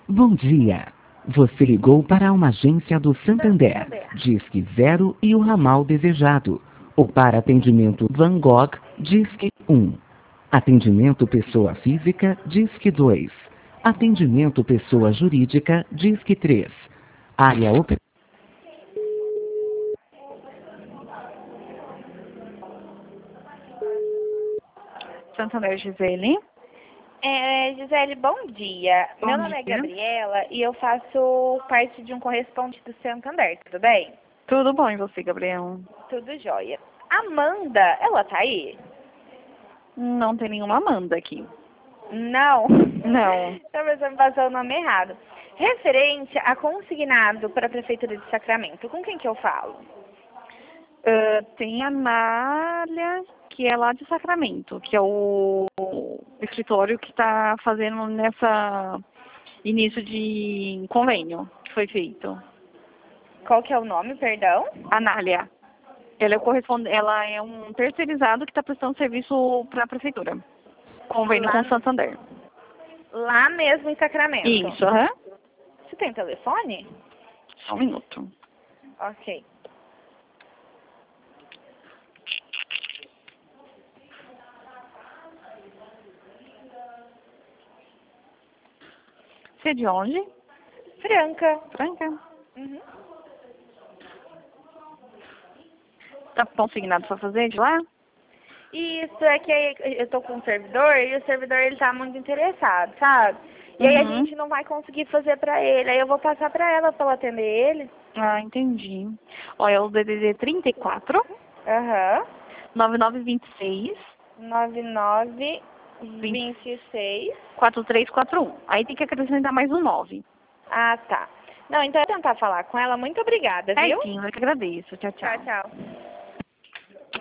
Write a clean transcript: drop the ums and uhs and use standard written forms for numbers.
Bom dia. Você ligou para uma agência do Santander, Disque 0 e o ramal desejado. Ou para atendimento Van Gogh, Disque 1. Atendimento pessoa física, Disque 2. Atendimento pessoa jurídica, Disque 3. Área operacional. Santander, Gisele. Gisele, bom dia. Bom Meu nome é dia. Gabriela e eu faço parte de um correspondente do Santander, tudo bem? Tudo bom e você, Gabriel? Tudo jóia. Amanda, ela tá aí? Não tem nenhuma Amanda aqui. Não. Não. Talvez eu me passou o nome errado. Referente a consignado para a Prefeitura de Sacramento, com quem que eu falo? Tem a Nália, que é lá de Sacramento, que é o escritório que está fazendo nessa início de convênio que foi feito. Qual que é o nome, perdão? A Nália. Ela é um terceirizado que está prestando serviço para a prefeitura. Convênio com o Santander. Lá mesmo em Sacramento? Isso, aham. Você tem telefone? Só um minuto. Ok. Você é de onde? Franca. Franca. Uhum. Tá consignado para fazer de lá? Isso, é que eu tô com um servidor e o servidor ele tá muito interessado, sabe? E aí a gente não vai conseguir fazer pra ele. Aí eu vou passar pra ela atender ele. Ah, entendi. Olha, o DDD 34 Aham. 9926 9926. 4341. Aí tem que acrescentar mais um 9. Ah, tá. Não, então eu vou tentar falar com ela. Muito obrigada, viu? Sim, eu que agradeço. Tchau, tchau. Tchau, tchau.